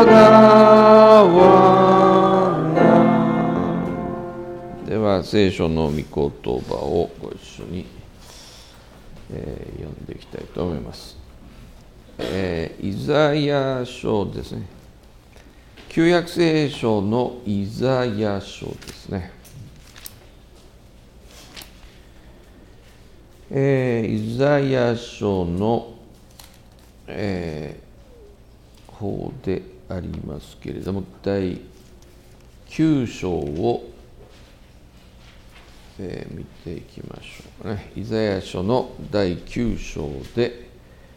わな。では聖書の御言葉をご一緒に、読んでいきたいと思います。イザヤ書ですね。旧約聖書のイザヤ書ですね。イザヤ書の、方でありますけれども、第9章を、見ていきましょうかね。イザヤ書の第9章で、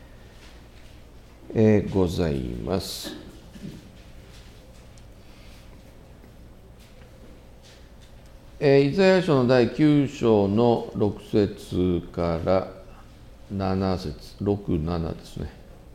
ございます。イザヤ書の第9章の6節から7節、6、7ですね。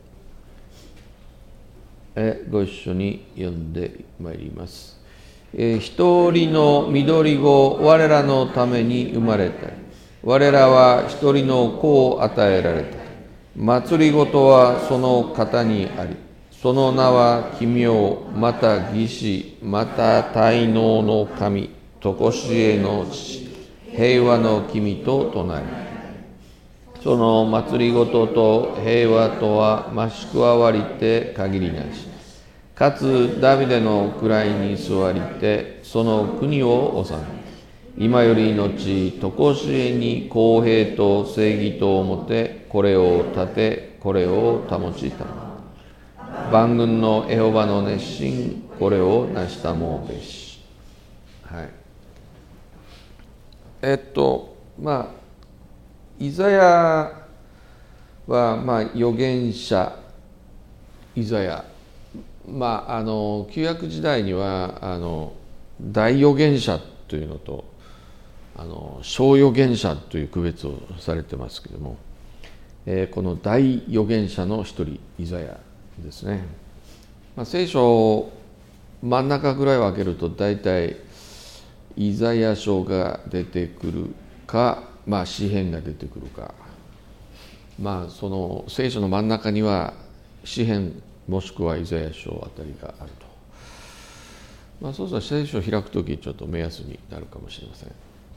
ご一緒に読んでまいります。一人の緑子、我らのために生まれた。我らは一人の子を与えられた。祭りごとはその方にあり、その名は奇妙、また義士、また大能の神、常しえの父、平和の君と唱え。その祭りごとと平和とは増し加わりて限りなし。かつダビデの位に座りて、その国を治め、今より後、常しえに公平と正義とをもて、これを立て、これを保ちたま。万軍のエホバの熱心、これを成したもうべし。はい。イザヤは、預言者イザヤ。旧約時代には大預言者というのと小預言者という区別をされてますけれども、この大預言者の一人イザヤですね。聖書を真ん中ぐらいを開けると大体イザヤ書が出てくるか、詩編が出てくるか、その聖書の真ん中には詩編もしくはイザヤ書あたりがあると。そうすると聖書を開くときちょっと目安になるかもしれません。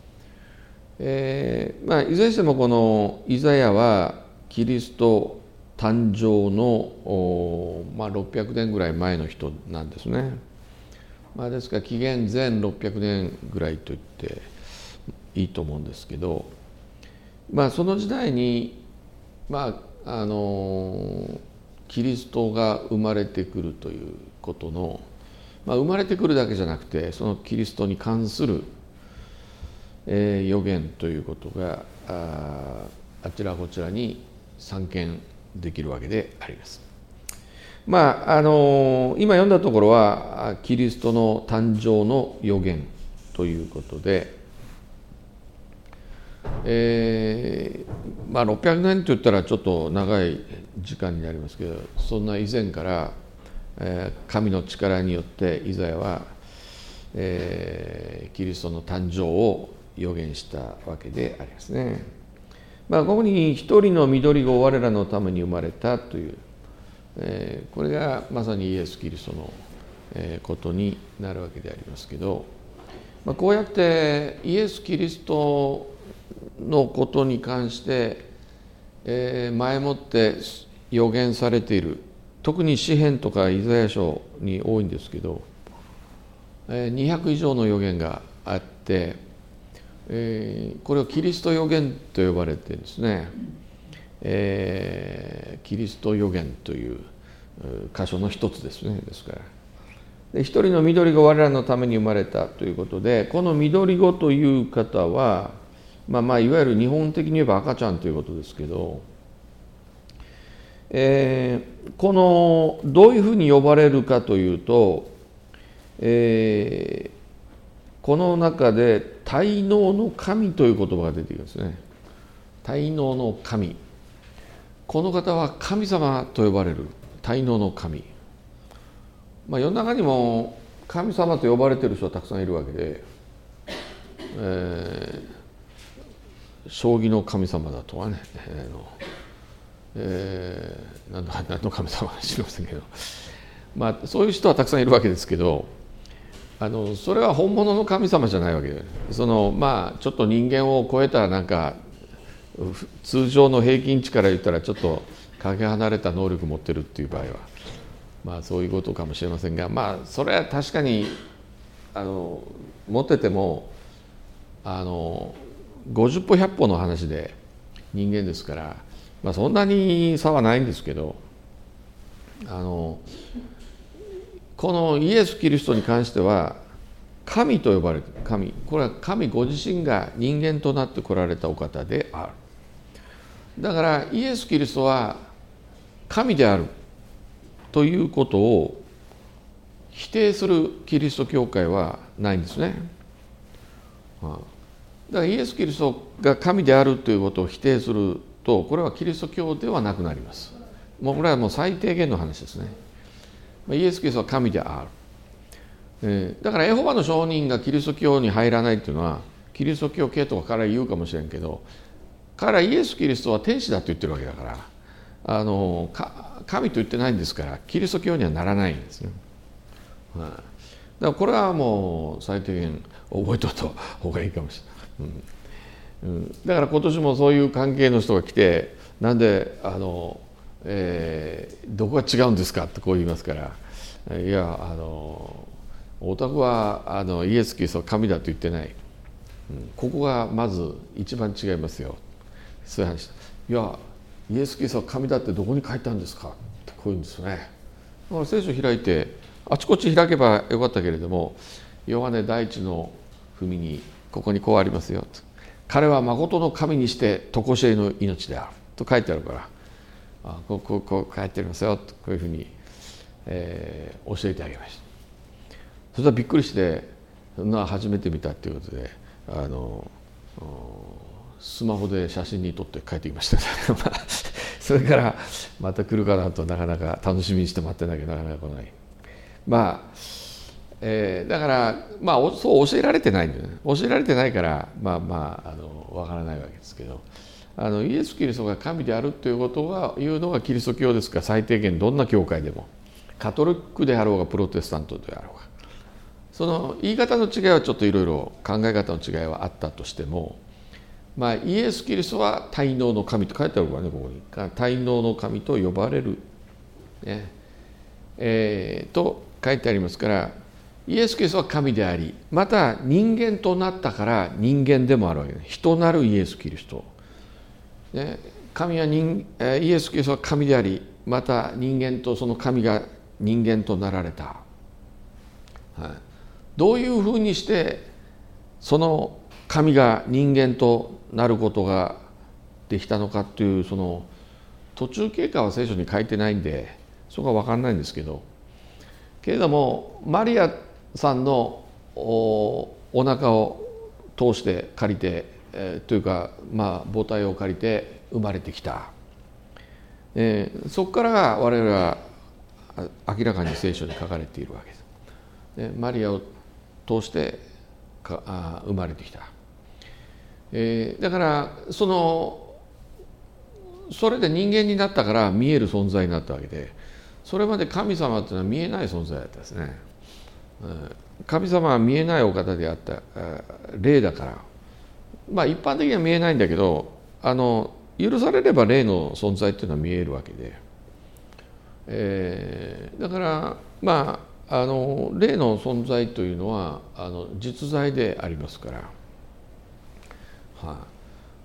いずれにしてもこのイザヤはキリスト誕生の600年ぐらい前の人なんですね。ですから紀元前600年ぐらいと言っていいと思うんですけど、その時代にキリストが生まれてくるということの、生まれてくるだけじゃなくて、そのキリストに関する、予言ということがあちらこちらに散見できるわけであります。今読んだところはキリストの誕生の予言ということで、600年といったらちょっと長い時間になりますけど、そんな以前から、神の力によってイザヤは、キリストの誕生を予言したわけでありますね。ここに一人の緑子、我らのために生まれたという、これがまさにイエス・キリストの、ことになるわけでありますけど、こうやってイエス・キリストのことに関して、前もって予言されている、特に詩編とかイザヤ書に多いんですけど、200以上の予言があって、これをキリスト予言と呼ばれているんですね。キリスト予言という箇所の一つですね。ですから一人の緑子、我らのために生まれたということで、この緑子という方は、いわゆる日本的に言えば赤ちゃんということですけど、このどういうふうに呼ばれるかというと、この中で大能の神という言葉が出てきますね。大能の神。この方は神様と呼ばれる大能の神。世の中にも神様と呼ばれている人はたくさんいるわけで、将棋の神様だとかね、何の神様か知りませんけど、 そういう人はたくさんいるわけですけど、それは本物の神様じゃないわけで、ちょっと人間を超えた通常の平均値から言ったらちょっとかけ離れた能力を持ってるっていう場合は、そういうことかもしれませんが、それは確かに持ってても50歩100歩の話で人間ですから、そんなに差はないんですけど、このイエス・キリストに関しては神と呼ばれている神、これは神ご自身が人間となって来られたお方である。だからイエス・キリストは神であるということを否定するキリスト教会はないんですね。だからイエス・キリストが神であるということを否定すると、これはキリスト教ではなくなります。これはもう最低限の話ですね。イエス・キリストは神である。だからエホバの証人がキリスト教に入らないっていうのは、キリスト教系とか彼は言うかもしれんけど、彼はイエス・キリストは天使だと言ってるわけだから、神と言ってないんですから、キリスト教にはならないんですね。だからこれはもう最低限覚えておいた方がいいかもしれない。だから今年もそういう関係の人が来て、なんでどこが違うんですかってこう言いますから、いやお宅はイエス・キリストは神だと言ってない、ここがまず一番違いますよ、そういう話。いやイエス・キリストは神だってどこに書いてあるんですかってこう言うんですね。だから聖書を開いてあちこち開けばよかったけれども、ヨハネ第一の文にここにこうありますよと、彼は誠の神にして常しえの命であると書いてあるから、こう書いてありますよと、こういうふうに、教えてあげました。そしたらびっくりして、そんな初めて見たっていうことでスマホで写真に撮って帰ってきましたそれからまた来るかなとなかなか楽しみにして待ってなきゃなかなか来ない。だからそう教えられてないんだよね。教えられてないからわからないわけですけど、イエス・キリストが神であるということが言うのがキリスト教ですから、最低限どんな教会でもカトリックであろうがプロテスタントであろうが、その言い方の違いはちょっといろいろ考え方の違いはあったとしても、イエス・キリストは大能の神と書いてあるからね、ここに大能の神と呼ばれる、と書いてありますから、イエス・キリストは神であり、また人間となったから人間でもあるわけです。人なるイエス・キリスト、神はイエス・キリストは神であり、また人間とその神が人間となられた、どういうふうにしてその神が人間となることができたのかっていう、その途中経過は聖書に書いてないんでそこは分かんないんですけど、けれどもマリアさんのお腹を通して借りて、というか母体を借りて生まれてきた、そこからが我々は明らかに聖書に書かれているわけです。マリアを通して生まれてきた。だからそれで人間になったから見える存在になったわけで、それまで神様というのは見えない存在だったですね。神様は見えないお方であった霊だから、一般的には見えないんだけど、許されれば霊の存在っていうのは見えるわけで、だから霊の存在というのは実在でありますから、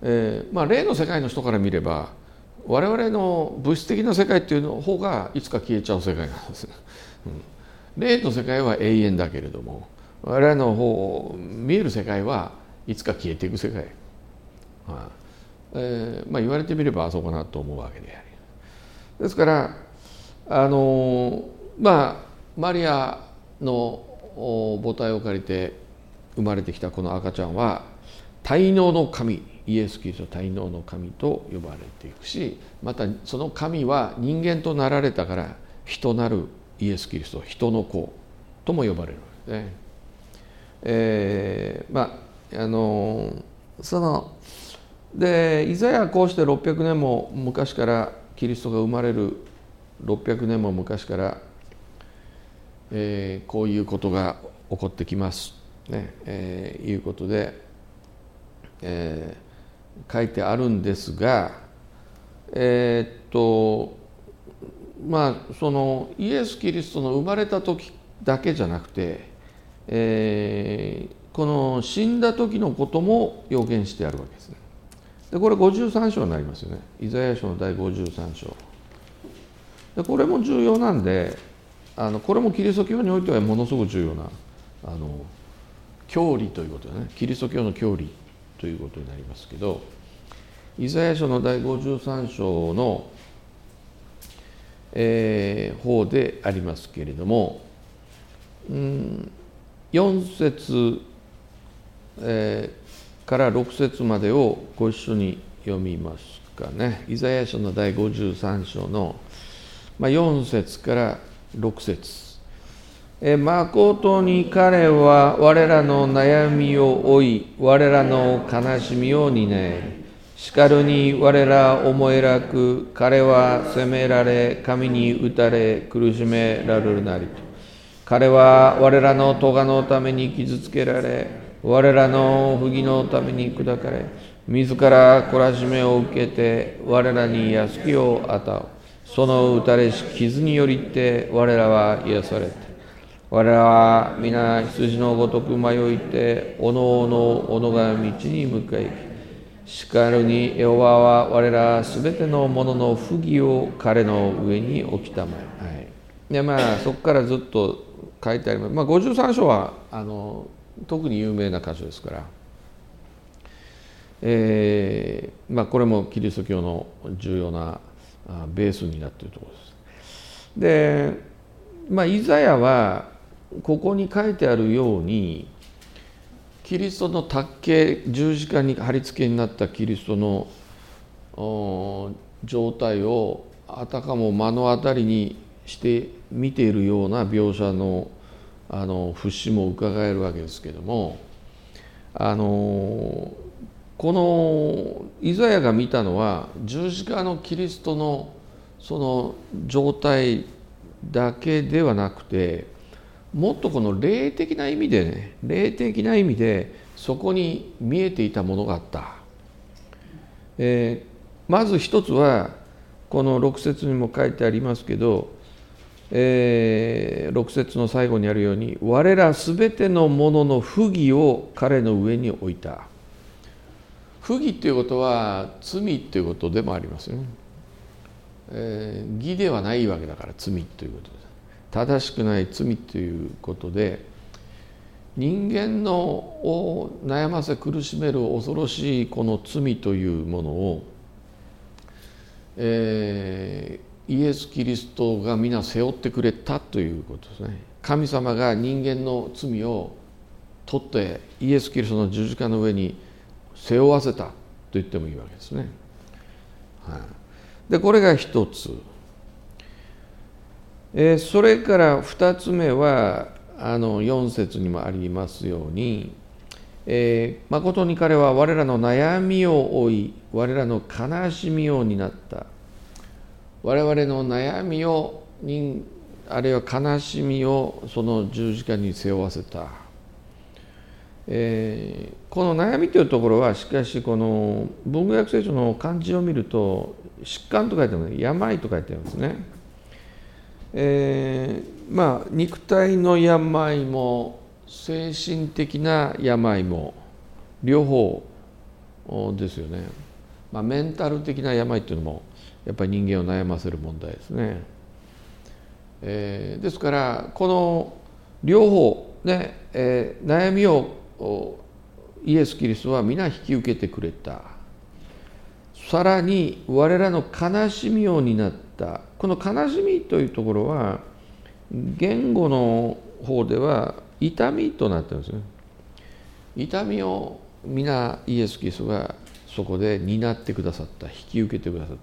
霊の世界の人から見れば我々の物質的な世界っていうの方がいつか消えちゃう世界なんです、霊の世界は永遠だけれども、我々の方見える世界はいつか消えていく世界、言われてみればそうかなと思うわけであり、ですからマリアの母体を借りて生まれてきたこの赤ちゃんは大能の神、イエス・キリスト大能の神と呼ばれていくし、またその神は人間となられたから人なるイエス・キリスト、人の子とも呼ばれるわけですね。でイザヤはこうして600年も昔からキリストが生まれる600年も昔からこういうことが起こってきますね、いうことで、書いてあるんですが、そのイエス・キリストの生まれた時だけじゃなくて、この死んだ時のことも予言してあるわけですね。でこれ53章になりますよね。イザヤ書の第53章で、これも重要なんで、これもキリスト教においてはものすごく重要な教理ということでね、キリスト教の教理ということになりますけど、イザヤ書の第53章の、方でありますけれども、4節、から6節までをご一緒に読みますかね。イザヤ書の第53章の、4節から6節。まことに彼は我らの悩みを負い、我らの悲しみを担え。しかるに我ら思えらく、彼は責められ、神に打たれ、苦しめられるなりと。彼は我らの咎のために傷つけられ、我らの不義のために砕かれ、自ら懲らしめを受けて、我らに安きを与う。その打たれし傷によりて我らは癒されて、我らは皆羊のごとく迷いて、おのおのおのが道に向かい、しかるにエホバは我らすべてのものの不義を彼の上に置きたまえ。でそこからずっと書いてあります。53章は特に有名な箇所ですから、これもキリスト教の重要なベースになっているところです。で、イザヤはここに書いてあるように、キリストの卓形、十字架に貼り付けになったキリストの状態をあたかも目の当たりにして見ているような描写の節も伺えるわけですけれども、このイザヤが見たのは十字架のキリストのその状態だけではなくて、もっとこの霊的な意味でそこに見えていたものがあった。まず一つはこの6節にも書いてありますけど、6節の最後にあるように、我らすべてのものの不義を彼の上に置いた。不義ということは罪ということでもありますよね。義ではないわけだから、罪ということです。正しくない罪ということで、人間のを悩ませ苦しめる恐ろしいこの罪というものを、イエス・キリストが皆背負ってくれたということですね。神様が人間の罪を取ってイエス・キリストの十字架の上に背負わせたと言ってもいいわけですね。でこれが一つ。それから2つ目は4節にもありますように、誠に彼は我らの悩みを負い、我らの悲しみを担った。我々の悩みをあるいは悲しみをその十字架に背負わせた。この悩みというところはしかしこの文語訳聖書の漢字を見ると疾患と書いてあるので病と書いてありますね。肉体の病も精神的な病も両方ですよね。メンタル的な病っていうのもやっぱり人間を悩ませる問題ですね。ですからこの両方ね、悩みをイエス・キリストは皆引き受けてくれた。さらに我らの悲しみを担った。この悲しみというところは言語の方では痛みとなっているんですね。痛みを皆イエス・キリストがそこで担ってくださった、引き受けてくださった。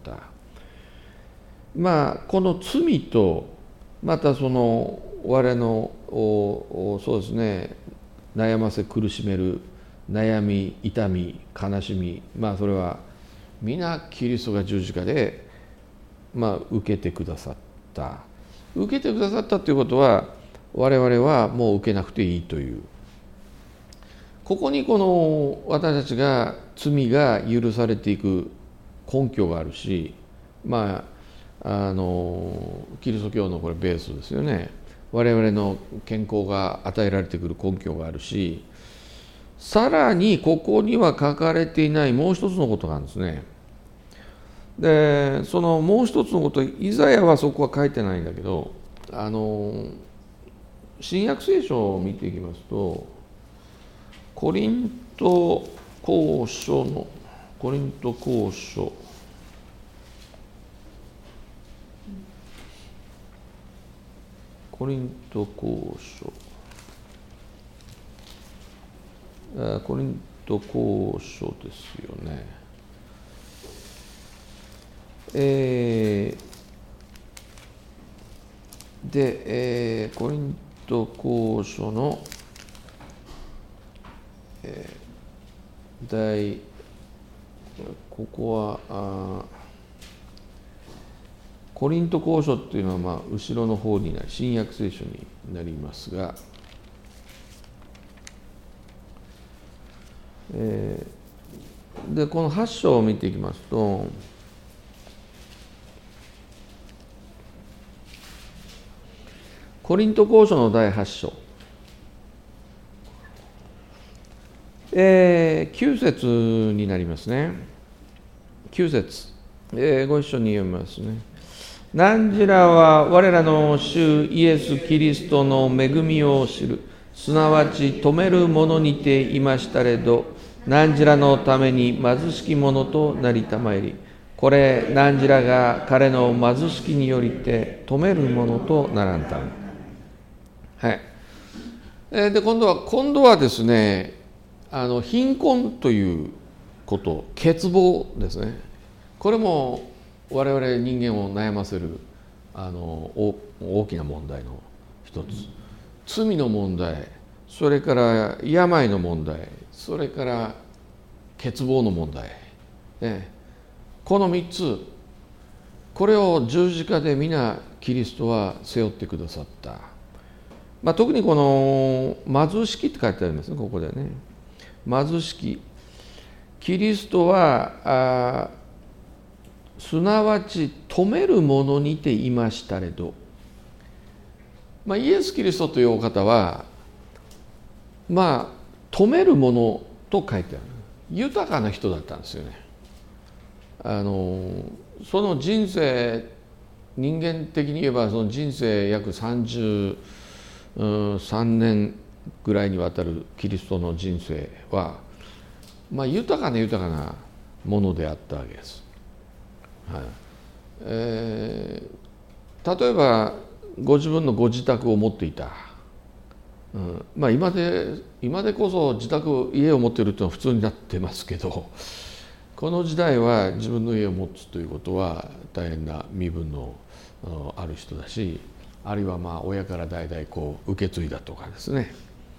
この罪とまたその我々のそうですね、悩ませ苦しめる悩み、痛み、悲しみ、それは皆キリストが十字架で受けてくださった。受けてくださったということは我々はもう受けなくていいという、ここにこの私たちが罪が許されていく根拠があるし、キリスト教のこれベースですよね。我々の健康が与えられてくる根拠があるし、さらにここには書かれていないもう一つのことがあるんですね。でそのもう一つのこと、イザヤはそこは書いてないんだけど、新約聖書を見ていきますと、コリント後書コリント後書コリントですよね。コリント後書の、ここはコリント後書っていうのは後ろの方になり新約聖書になりますが、でこの8章を見ていきますと、コリント後書の第8章、9節になりますね。9節、ご一緒に読みますね。汝らは我らの主イエス・キリストの恵みを知る、すなわち止めるものにていましたれど、汝らのために貧しき者となりたまえり、これ汝らが彼の貧しきによりて止めるものとならんため。はい。で今度はですね、貧困ということ、欠乏ですね。これも我々人間を悩ませる大きな問題の一つ、罪の問題、それから病の問題、それから欠乏の問題、この3つ、これを十字架で皆キリストは背負ってくださった。特にこの貧しきって書いてありますね、ここでね。貧しき、キリストはすなわち止めるものにていましたれど、イエス・キリストというお方は止めるものと書いてある、豊かな人だったんですよね。その人生、人間的に言えばその人生約33年ぐらいにわたるキリストの人生は、豊かなものであったわけです。例えばご自分のご自宅を持っていた、今でこそ家を持っているというのは普通になってますけど、この時代は自分の家を持つということは大変な身分のある人だし、あるいは親から代々受け継いだとかですね、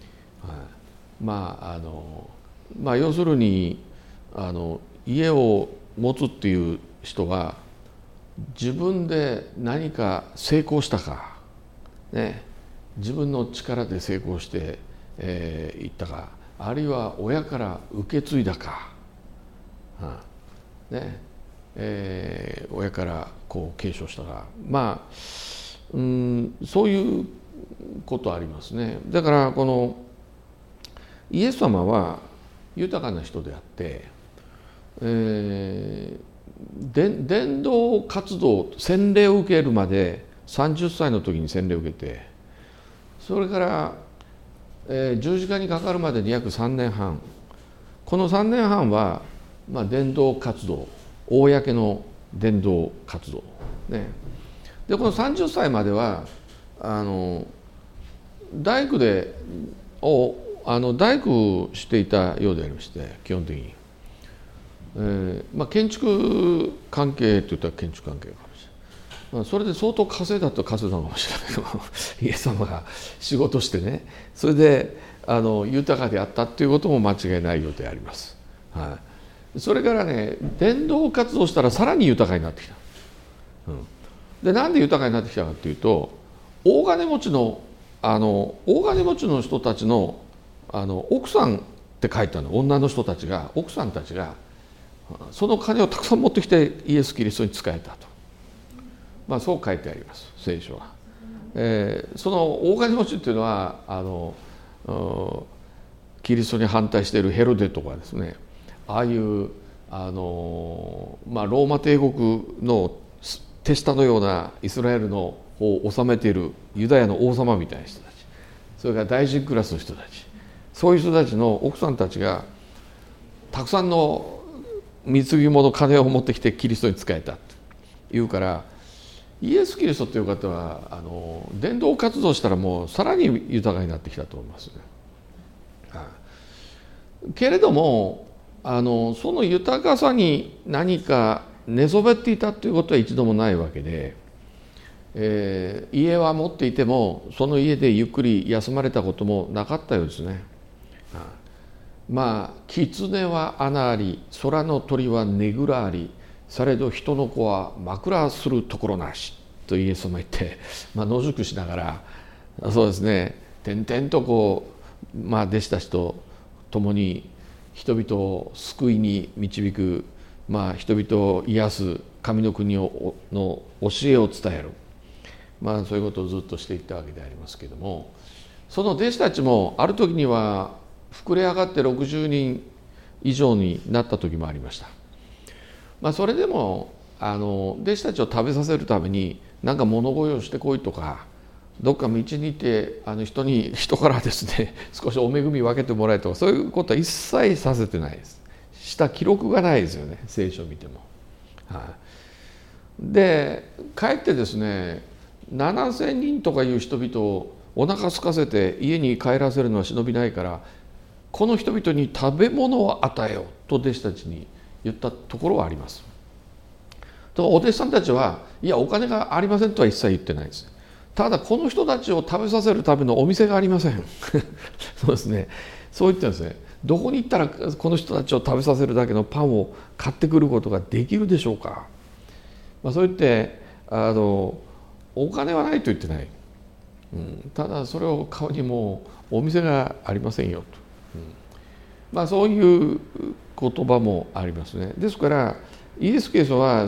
要するに家を持つっていう人は自分で何か成功したか、自分の力で成功していったか、あるいは親から受け継いだか、親から継承したか、そういうことありますね。だからこのイエス様は豊かな人であって、伝道活動、洗礼を受けるまで30歳の時に洗礼を受けて、それから、十字架にかかるまでに約3年半、この3年半は、伝道活動、公の伝道活動、でこの30歳までは大工していたようでありまして、基本的に、建築関係といったら建築関係かもしれない、それで相当稼いだと稼いだのかもしれないけどイエス様が仕事してね、それで豊かであったっていうことも間違いないようであります。それからね、伝道活動したらさらに豊かになってきた。でなんで豊かになってきたかっていうと、大金持ちの大金持ちの人たちの奥さんって書いてあるの、女の人たちが、奥さんたちがその金をたくさん持ってきてイエス・キリストに仕えたと、そう書いてあります聖書は。その大金持ちっていうのはキリストに反対しているヘロデとかですね、ああいうローマ帝国の手下のようなイスラエルの方を治めているユダヤの王様みたいな人たち、それから大臣クラスの人たち、そういう人たちの奥さんたちがたくさんの貢ぎ物金を持ってきてキリストに仕えたっていうから、イエス・キリストという方は伝道活動したらもうさらに豊かになってきたと思いますね。けれどもその豊かさに何か寝そべっていたということは一度もないわけで、家は持っていてもその家でゆっくり休まれたこともなかったようですね。狐は穴あり、空の鳥はねぐらあり、されど人の子は枕するところなしとイエス様言って、野宿しながら、そうですね、点々と弟子たちと共に人々を救いに導く、人々を癒す神の国の教えを伝える、そういうことをずっとしていったわけでありますけれども、その弟子たちもある時には膨れ上がって60人以上になった時もありました。それでも弟子たちを食べさせるために何か物乞いをしてこいとか、どっか道に行って人からですね少しお恵み分けてもらえとか、そういうことは一切させてないです。した記録がないですよね、聖書を見ても。でかえってですね、7000人とかいう人々をお腹空かせて家に帰らせるのは忍びないから、この人々に食べ物を与えようと弟子たちに言ったところはあります。とお弟子さんたちは、いやお金がありませんとは一切言ってないです。ただこの人たちを食べさせるためのお店がありませんそうですね、そう言ってるんですね。どこに行ったらこの人たちを食べさせるだけのパンを買ってくることができるでしょうか。そう言ってお金はないと言ってない、ただそれを買うにもお店がありませんよと、そういう言葉もありますね。ですからイエス・キリストは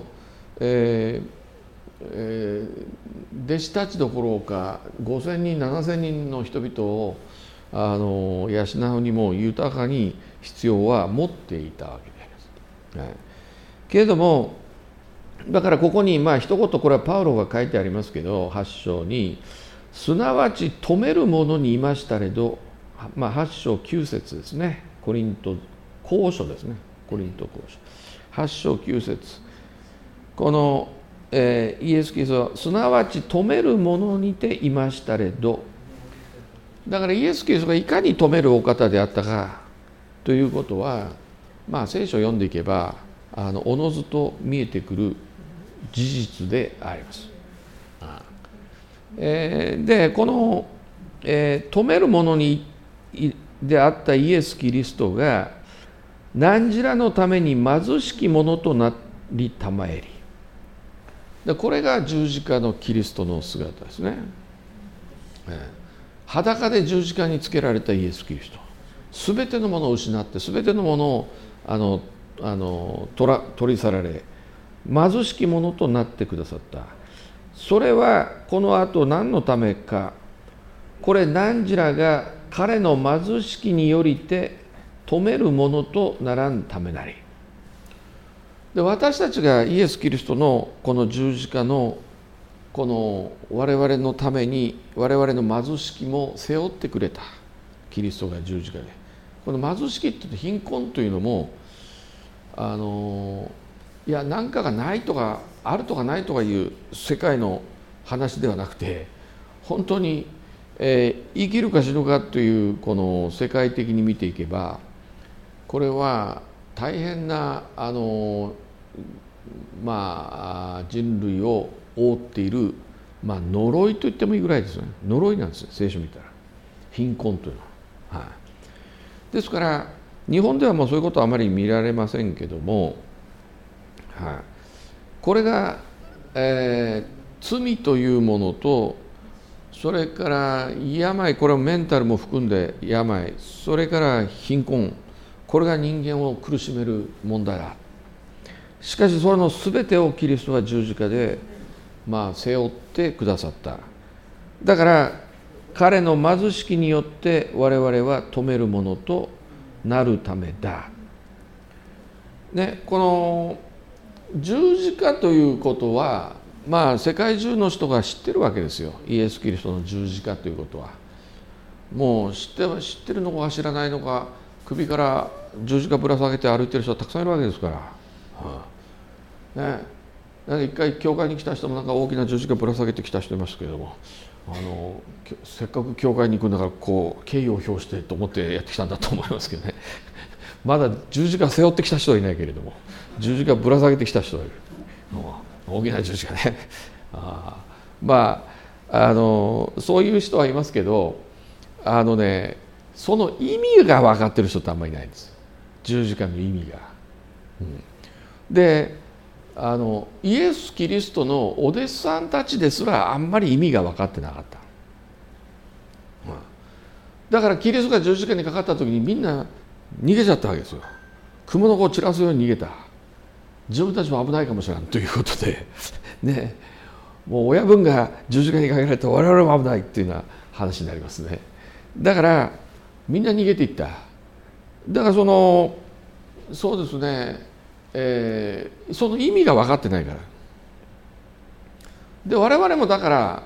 弟子たちどころか5000人7000人の人々を養うにも豊かに必要は持っていたわけであります。けれどもだからここに一言、これはパウロが書いてありますけど、8章にすなわち止める者にいましたれど、8章9節ですね、コリント後書ですね、コリント後書8章9節、このイエス・キリストはすなわち止める者にていましたれど、だからイエス・キリストがいかに止めるお方であったかということは、聖書を読んでいけばおのずと見えてくる事実であります。でこの、止める者にであったイエス・キリストが何らのために貧しき者となりたまえり、でこれが十字架のキリストの姿ですね。裸で十字架につけられたイエス・キリスト、すべてのものを失ってすべてのものを取り去られ貧しき者となってくださった。それはこの後何のためか、これ何らが彼の貧しきによりて止めるものとならんためなり。で私たちがイエス・キリストのこの十字架のこの我々のために我々の貧しきも背負ってくれたキリストが十字架で、この貧しきって言って貧困というのもいや何かがないとかあるとかないとかいう世界の話ではなくて、本当に、生きるか死ぬかというこの世界的に見ていけば、これは大変な人類を覆っている、呪いと言ってもいいぐらいですよね。呪いなんですよ、聖書見たら貧困というのは。ですから日本ではもうそういうことはあまり見られませんけども、これが、罪というものとそれから病、これはメンタルも含んで病、それから貧困、これが人間を苦しめる問題だ。しかしその全てをキリストは十字架で背負ってくださった。だから彼の貧しきによって我々は富めるものとなるためだ。ね、この十字架ということは世界中の人が知ってるわけですよ。イエス・キリストの十字架ということは。もう知ってるのか知らないのか、首から十字架ぶら下げて歩いてる人はたくさんいるわけですから。ね、一回教会に来た人も大きな十字架ぶら下げてきた人いますけれども、せっかく教会に行くんだから敬意を表してと思ってやってきたんだと思いますけどね。まだ十字架背負ってきた人はいないけれども、十字架ぶら下げてきた人がいる。大きな十字架ね。そういう人はいますけど、その意味が分かってる人ってあんまりいないんです。十字架の意味が。でイエス・キリストのお弟子さんたちですらあんまり意味が分かってなかった。だからキリストが十字架にかかった時にみんな逃げちゃったわけですよ。蜘蛛の子を散らすように逃げた。自分たちも危ないかもしれないということでね、もう親分が十字架にかけられた我々も危ないっていうような話になりますね。だからみんな逃げていった。だからそうですね、その意味が分かってないから。で我々もだから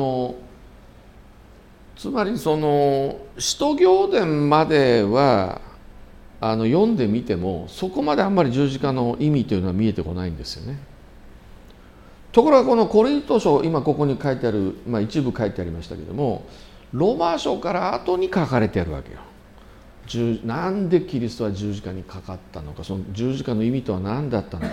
つまり使徒行伝までは読んでみてもそこまであんまり十字架の意味というのは見えてこないんですよね。ところがこのコリント書、今ここに書いてある、一部書いてありましたけども、ローマ書から後に書かれてあるわけよ。なんでキリストは十字架にかかったのか、その十字架の意味とは何だったのか、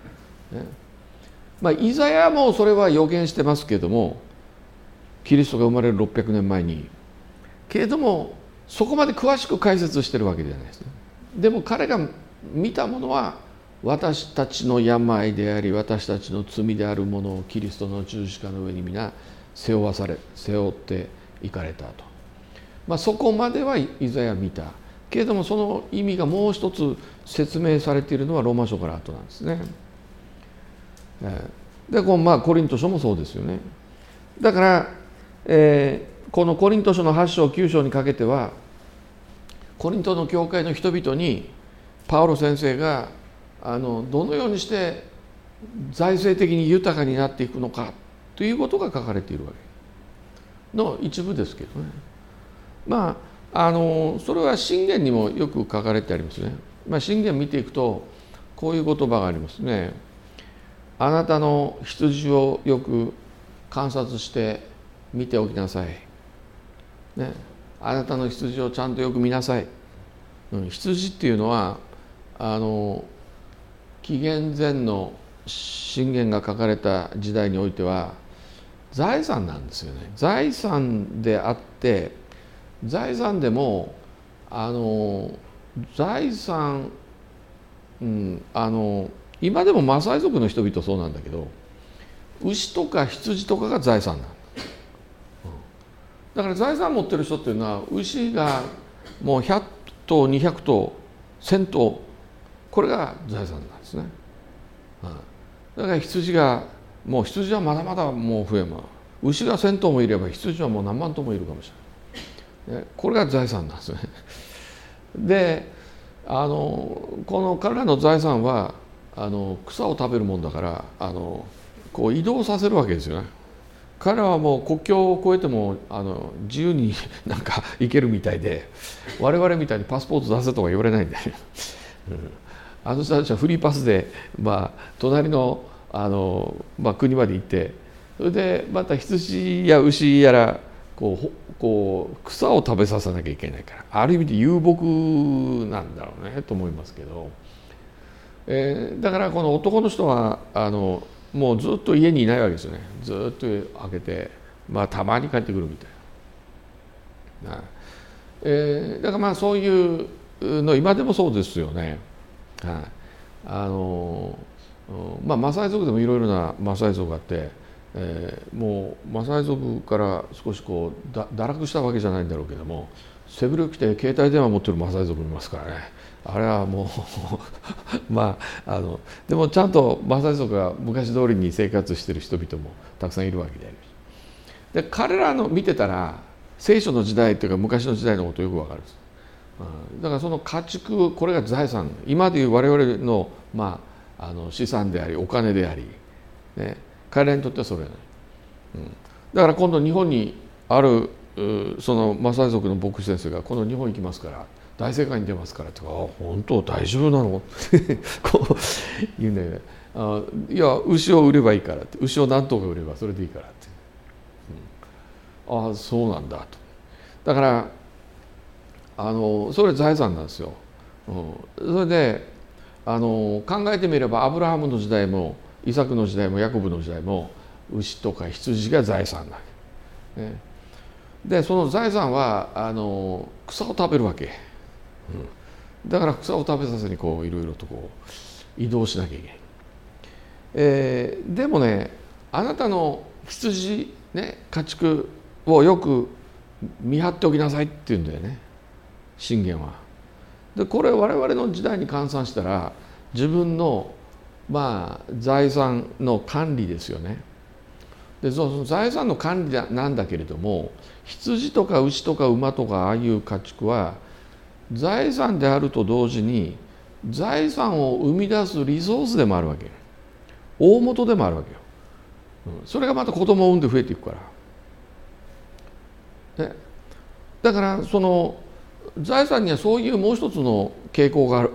ね、イザヤもそれは予言してますけれども、キリストが生まれる600年前にけれどもそこまで詳しく解説してるわけじゃないですね。でも彼が見たものは私たちの病であり私たちの罪であるものをキリストの十字架の上に皆背負っていかれたと、そこまではイザヤ見たけれども、その意味がもう一つ説明されているのはローマ書から後なんですね。でコリント書もそうですよね。だから、このコリント書の8章9章にかけてはコリントの教会の人々にパウロ先生がどのようにして財政的に豊かになっていくのかということが書かれているわけの一部ですけどね。それは箴言にもよく書かれてありますね。箴言見ていくとこういう言葉がありますね。あなたの羊をよく観察して見ておきなさい、ね、あなたの羊をちゃんとよく見なさい。羊っていうのは紀元前の箴言が書かれた時代においては財産なんですよね。財産であって、財産でも財産、今でもマサイ族の人々そうなんだけど、牛とか羊とかが財産なんだ。だから財産持ってる人っていうのは牛がもう100頭200頭1000頭、これが財産なんですね。だから羊はまだまだもう増えます。牛が1000頭もいれば羊はもう何万頭もいるかもしれない。これが財産なんですね。でこの彼らの財産は草を食べるもんだからこう移動させるわけですよね。彼らはもう国境を越えても自由に行けるみたいで、我々みたいにパスポート出せとか言われないんで、あの人たちはフリーパスで、隣の、国まで行って、それでまた羊や牛やらこう草を食べさせなきゃいけないから、ある意味で遊牧なんだろうねと思いますけど、だからこの男の人はもうずっと家にいないわけですよね。ずっと開けて、たまに帰ってくるみたいな。だからそういうの今でもそうですよね。マサイ族でもいろいろなマサイ族があって、 もうマサイ族から少しこう堕落したわけじゃないんだろうけども、背広着て携帯電話持ってるマサイ族いますからね。あれはもうまあでもちゃんとマサイ族が昔通りに生活している人々もたくさんいるわけであります。で彼らの見てたら聖書の時代というか昔の時代のことよくわかるんです。だからその家畜、これが財産、今でいう我々の、資産でありお金であり、ね、彼らにとってはそれない、だから今度日本にあるそのマサイ族の牧師先生が今度日本行きますから大正解に出ますからって言うから、本当大丈夫なのこう言うんだよね。いや牛を売ればいいからって、牛を何頭か売ればそれでいいからって、ああそうなんだと。だからそれ財産なんですよ。それで考えてみればアブラハムの時代もイサクの時代もヤコブの時代も牛とか羊が財産なわけ、ね、でその財産は草を食べるわけ、だから草を食べさせにこういろいろとこう移動しなきゃいけない、でもねあなたの羊、ね、家畜をよく見張っておきなさいって言うんだよね、箴言は。でこれ我々の時代に換算したら自分の財産の管理ですよね。でその財産の管理なんだけれども、羊とか牛とか馬とかああいう家畜は財産であると同時に財産を生み出すリソースでもあるわけ、大元でもあるわけよ。それがまた子供を産んで増えていくから、ね、だからその財産にはそういうもう一つの傾向がある、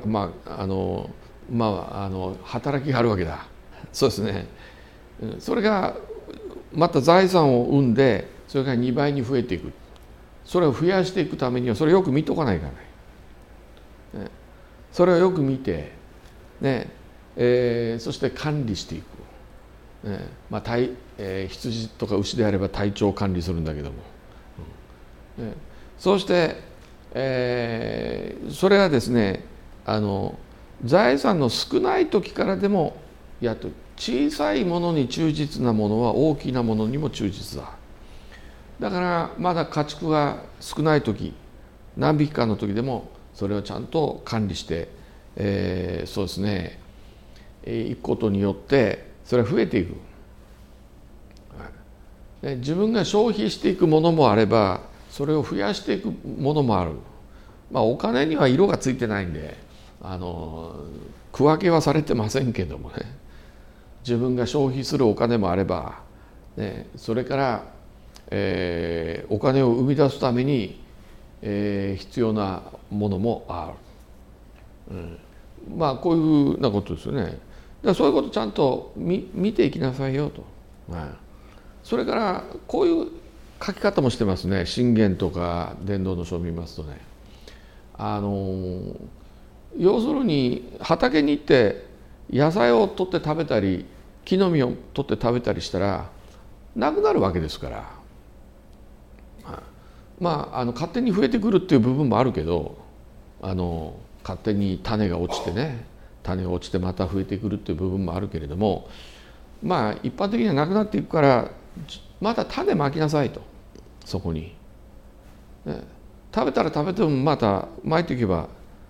働きがあるわけだ。そうですね。それがまた財産を生んで、それが2倍に増えていく。それを増やしていくためにはそれをよく見とかないからね。それをよく見て、ねそして管理していく。羊とか牛であれば体調を管理するんだけども、そうして、それはですね財産の少ない時からでもやっと小さいものに忠実なものは大きなものにも忠実だ。だからまだ家畜が少ない時、何匹かの時でもそれをちゃんと管理して、そうですねいくことによってそれは増えていく。自分が消費していくものもあればそれを増やしていくものもある。お金には色がついてないんで区分けはされてませんけどもね、自分が消費するお金もあれば、それから、お金を生み出すために、必要なものもある、こういうふうなことですよね。だからそういうことちゃんと見ていきなさいよと、それからこういう書き方もしてますね。箴言とか伝道の書を見ますとね、要するに畑に行って野菜を取って食べたり木の実を取って食べたりしたらなくなるわけですから、勝手に増えてくるっていう部分もあるけど、勝手に種が落ちてまた増えてくるっていう部分もあるけれども、一般的にはなくなっていくからまた種まきなさいと、そこに、食べたら食べてもまたまいていけば、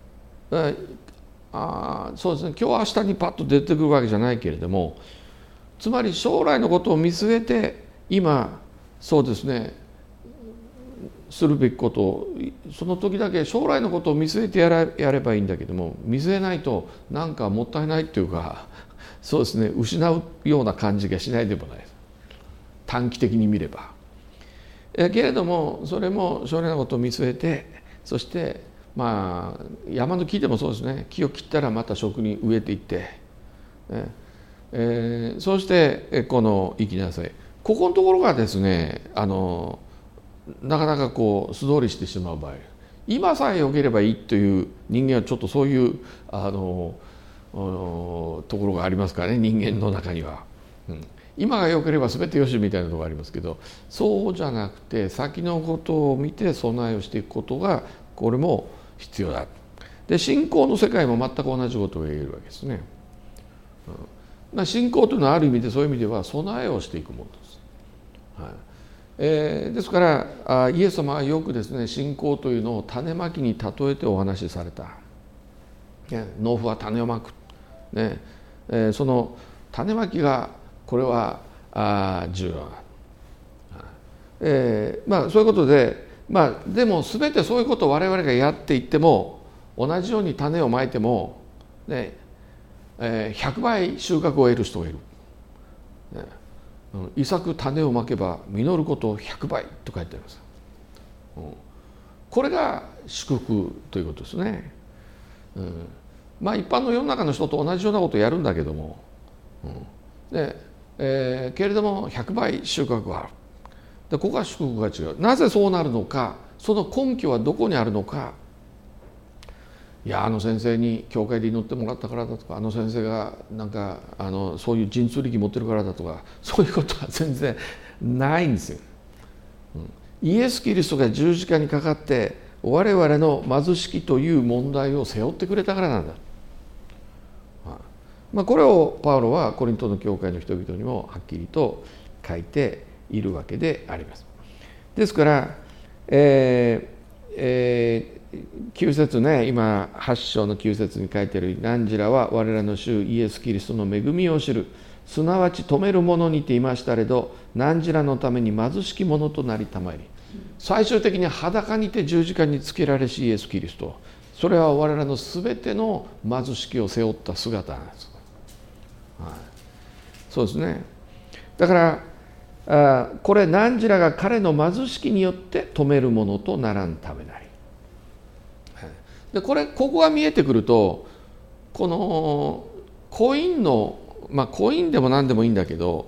そうですね、今日明日にパッと出てくるわけじゃないけれども、つまり将来のことを見据えて今そうですねするべきことをその時だけ将来のことを見据えてやればいいんだけども、見据えないとなんかもったいないっていうか、そうですね失うような感じがしないでもないです、短期的に見れば。けれどもそれも将来のことを見据えて、そして山の木でもそうですね、木を切ったらまた植林植えていって、そうしてこの生きなさい。ここのところがですねなかなかこう素通りしてしまう場合、今さえ良ければいいという人間はちょっとそういうところがありますからね、人間の中には。今が良ければ全てよしみたいなところがありますけど、そうじゃなくて先のことを見て備えをしていくことがこれも必要だ。で信仰の世界も全く同じことを言えるわけですね。信仰というのはある意味でそういう意味では備えをしていくものです。 ですからイエス様はよくですね、信仰というのを種まきに例えてお話しされた。農夫は種をまく、その種まきがこれは重要な、そういうことで、でも全てそういうことを我々がやっていっても、同じように種をまいても、100倍収穫を得る人がいる。イサク種をまけば実ることを100倍と書いてあります。これが祝福ということですね。一般の世の中の人と同じようなことをやるんだけども、けれども100倍収穫がある。でここは祝福が違う。なぜそうなるのか、その根拠はどこにあるのか。いや、あの先生に教会で祈ってもらったからだとか、あの先生がなんかそういう神通力持ってるからだとか、そういうことは全然ないんですよ。イエス・キリストが十字架にかかって我々の貧しきという問題を背負ってくれたからなんだ。これをパウロはコリントの教会の人々にもはっきりと書いているわけであります。ですから、9節ね、今8章の9節に書いてある、汝らは我らの主イエス・キリストの恵みを知る、すなわち富める者にていましたれど、汝らのために貧しき者となりたまえり。最終的に裸にて十字架につけられしイエス・キリスト、それは我々のすべての貧しきを背負った姿なんです。そうですね。だからこれ、汝らが彼の貧しきによって富める者とならんためなり。でここが見えてくると、このコインのコインでも何でもいいんだけど、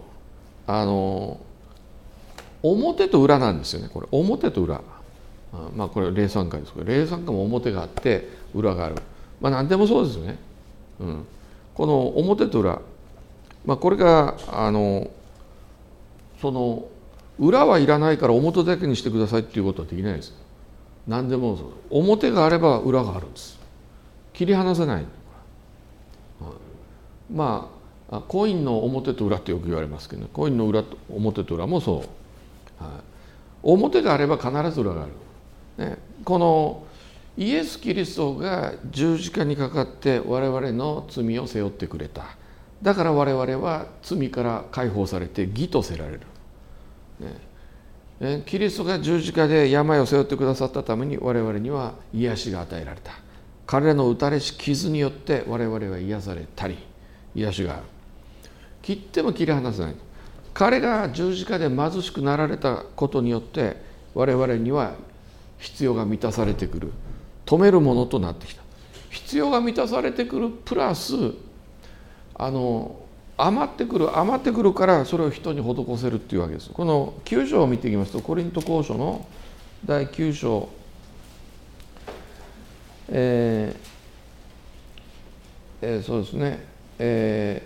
表と裏なんですよね。これ表と裏、これ霊産家ですけど、霊産家も表があって裏がある。何でもそうですよね。この表と裏、これがその裏はいらないから表だけにしてくださいっていうことはできないです。何でもそう、表があれば裏があるんです。切り離せない。コインの表と裏ってよく言われますけど、コインの裏と表と裏もそう、表があれば必ず裏がある、このイエス・キリストが十字架にかかって我々の罪を背負ってくれた。だから我々は罪から解放されて義とせられる、キリストが十字架で病を背負ってくださったために我々には癒しが与えられた。彼らの打たれし傷によって我々は癒されたり、癒しがある。切っても切り離せない。彼が十字架で貧しくなられたことによって我々には必要が満たされてくる、止めるものとなってきた。必要が満たされてくるプラス余ってくるからそれを人に施せるっていうわけです。この9章を見ていきますと、コリント後書の第9章、そうですね、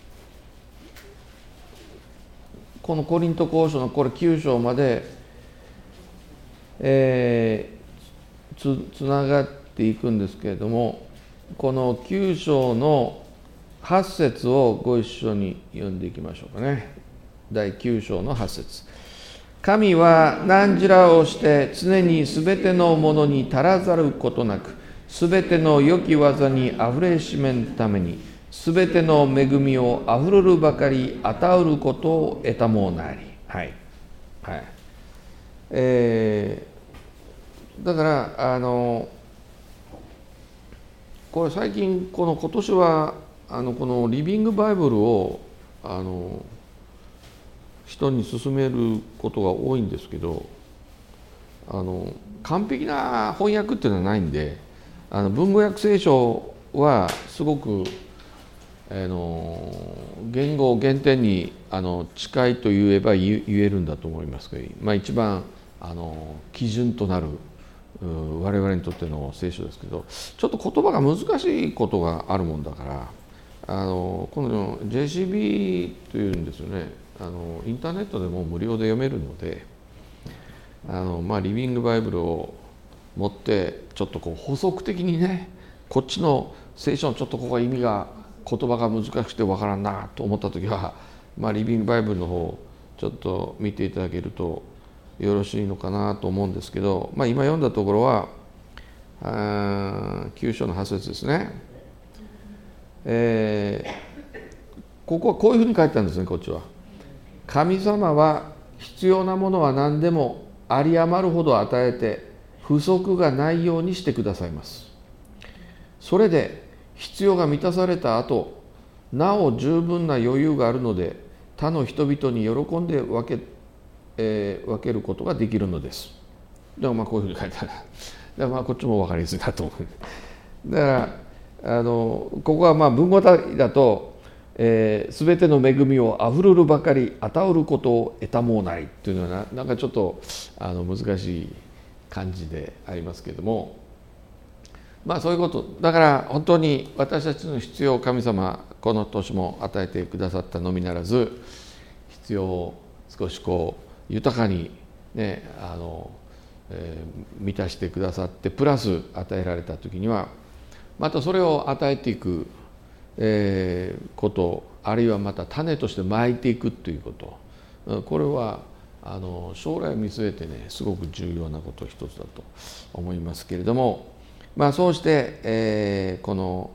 このコリント後書のこれ9章まで、つながっていくんですけれども、この9章の8節をご一緒に読んでいきましょうかね。第9章の8節。神は汝らをして常にすべてのものに足らざることなく、すべての良き技にあふれしめんために、すべての恵みをあふれるばかり与うることを得たもなり。だからこれ最近今年はこのリビングバイブルを人に勧めることが多いんですけど、完璧な翻訳っていうのはないんで、文語訳聖書はすごく言語原点に近いと言えば言えるんだと思いますけど、一番基準となる我々にとっての聖書ですけど、ちょっと言葉が難しいことがあるもんだから、この JCB というんですよね、インターネットでも無料で読めるので、リビングバイブルを持ってちょっと補足的にね、こっちの聖書のちょっとここが言葉が難しくてわからんなと思った時は、リビングバイブルの方ちょっと見ていただけるとよろしいのかなと思うんですけど、今読んだところは9章の8節ですね。ここはこういうふうに書いてあるんですね。こっちは神様は必要なものは何でも有り余るほど与えて不足がないようにしてくださいます。それで必要が満たされた後、なお十分な余裕があるので他の人々に喜んで分けることができるのです。だからこういうふうに書いてある。だからこっちも分かりやすいなと思う。だからここは文語だとすべての恵みをあふるるばかり与うることを得たもうないっていうのはなんかちょっと難しい感じでありますけれども、そういうことだから本当に私たちの必要を神様この年も与えてくださったのみならず、必要を少し豊かにね満たしてくださってプラス与えられた時にはまたそれを与えていくこと、あるいはまた種としてまいていくということ、これは将来を見据えてねすごく重要なこと一つだと思いますけれども、そうして、この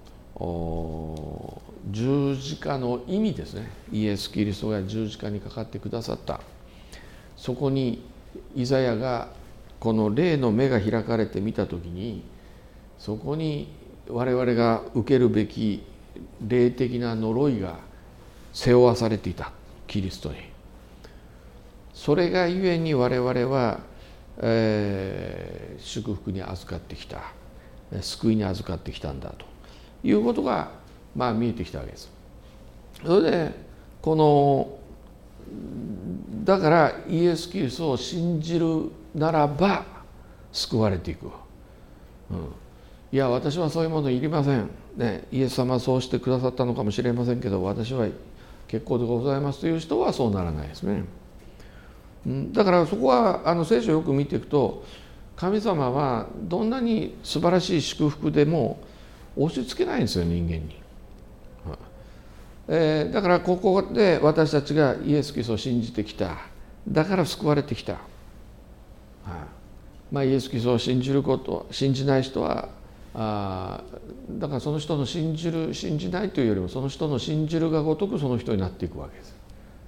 十字架の意味ですね、イエス・キリストが十字架にかかってくださった、そこにイザヤがこの霊の目が開かれて見たときに、そこに我々が受けるべき霊的な呪いが背負わされていた、キリストに。それがゆえに我々は、祝福に預かってきた、救いに預かってきたんだということが見えてきたわけです。それでだからイエス・キリストを信じるならば救われていく、いや私はそういうものいりません、イエス様はそうしてくださったのかもしれませんけど私は結構でございますという人はそうならないですね。だからそこは聖書をよく見ていくと、神様はどんなに素晴らしい祝福でも押し付けないんですよ、人間に。だからここで私たちがイエス・キリストを信じてきた、だから救われてきた。イエス・キリストを信じること、信じない人はだからその人の信じる信じないというよりもその人の信じるがごとくその人になっていくわけです。